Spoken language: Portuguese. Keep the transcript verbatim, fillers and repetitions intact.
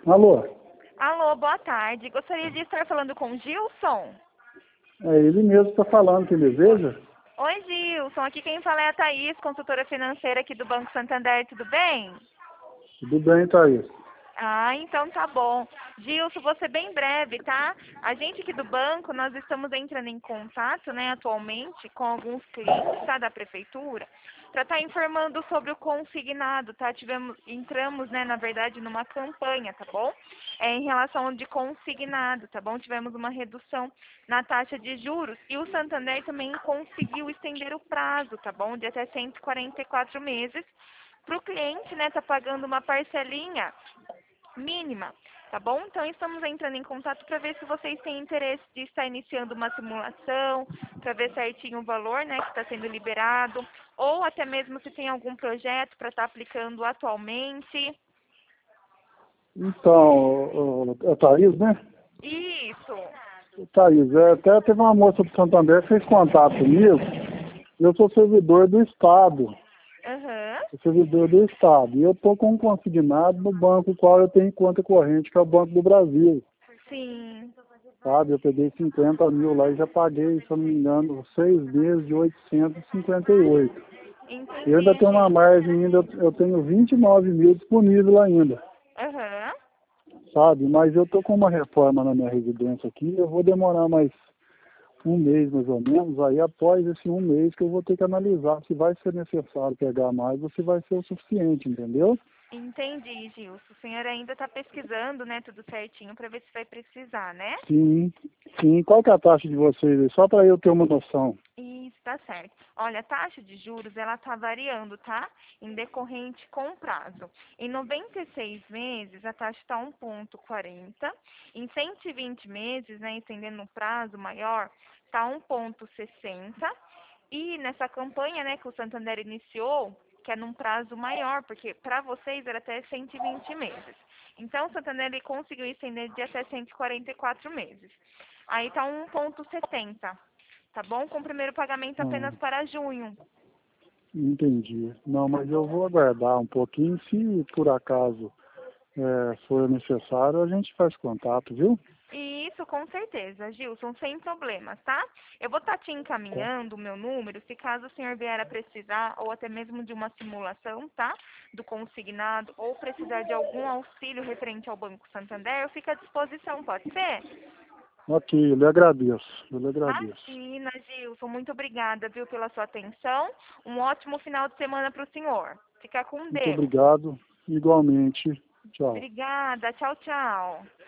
Alô? Alô, boa tarde. Gostaria de estar falando com o Gilson. É ele mesmo que está falando, que deseja? Oi, Gilson. Aqui quem fala é a Thaís, consultora financeira aqui do Banco Santander. Tudo bem? Tudo bem, Thaís? Ah, então tá bom. Gilson, vou ser bem breve, tá? A gente aqui do banco, nós estamos entrando em contato, né, atualmente, com alguns clientes, tá, da prefeitura, para estar informando sobre o consignado, tá? Tivemos, entramos, né, na verdade, numa campanha, tá bom? É, em relação de consignado, tá bom? Tivemos uma redução na taxa de juros e o Santander também conseguiu estender o prazo, tá bom? De até cento e quarenta e quatro meses para o cliente, né, tá pagando uma parcelinha mínima, tá bom? Então estamos entrando em contato para ver se vocês têm interesse de estar iniciando uma simulação, para ver certinho o valor, né, que está sendo liberado, ou até mesmo se tem algum projeto para estar aplicando atualmente. Então, é Thaís, né? Isso. Thaís, é, até teve uma moça do Santander que fez contato comigo. Eu sou servidor do Estado. Aham. Sou servidor do Estado. E eu estou com um consignado no banco qual eu tenho conta corrente, que é o Banco do Brasil. Sim. Sabe? Eu peguei cinquenta mil lá e já paguei, se eu não me engano, seis meses de oitocentos e cinquenta e oito. E eu ainda Entendi, tenho uma Gil. margem ainda, eu tenho vinte e nove mil disponível ainda. Aham. Sabe? Mas eu tô com uma reforma na minha residência aqui, eu vou demorar mais um mês mais ou menos, aí após esse um mês que eu vou ter que analisar se vai ser necessário pegar mais ou se vai ser o suficiente, entendeu? Entendi, Gilson. O senhor ainda está pesquisando, né, tudo certinho para ver se vai precisar, né? Sim, sim. Qual que é a taxa de vocês aí? Só para eu ter uma noção. Isso, tá certo. Olha, a taxa de juros, ela tá variando, tá? Em decorrente com o prazo. Em noventa e seis meses, a taxa está um vírgula quarenta. Em cento e vinte meses, né, estendendo um prazo maior, tá um vírgula sessenta. E nessa campanha, né, que o Santander iniciou, que é num prazo maior, porque para vocês era até cento e vinte meses. Então, o Santander ele conseguiu estender de até cento e quarenta e quatro meses. Aí tá um vírgula setenta. Tá bom? Com o primeiro pagamento Ah, apenas para junho. entendi. Não, mas eu vou aguardar um pouquinho. Se por acaso é, for necessário, a gente faz contato, viu? E isso com certeza, Gilson, sem problemas, tá? Eu vou estar te Tá. encaminhando o meu número, se caso o senhor vier a precisar, ou até mesmo de uma simulação, tá? Do consignado, ou precisar de algum auxílio referente ao Banco Santander, eu fico à disposição, pode ser? Ok, eu lhe agradeço. Eu lhe agradeço. Imagina, Gilson, muito obrigada, viu, pela sua atenção. Um ótimo final de semana para o senhor. Fica com Muito Deus. obrigado. Igualmente. Tchau. Obrigada, tchau, tchau.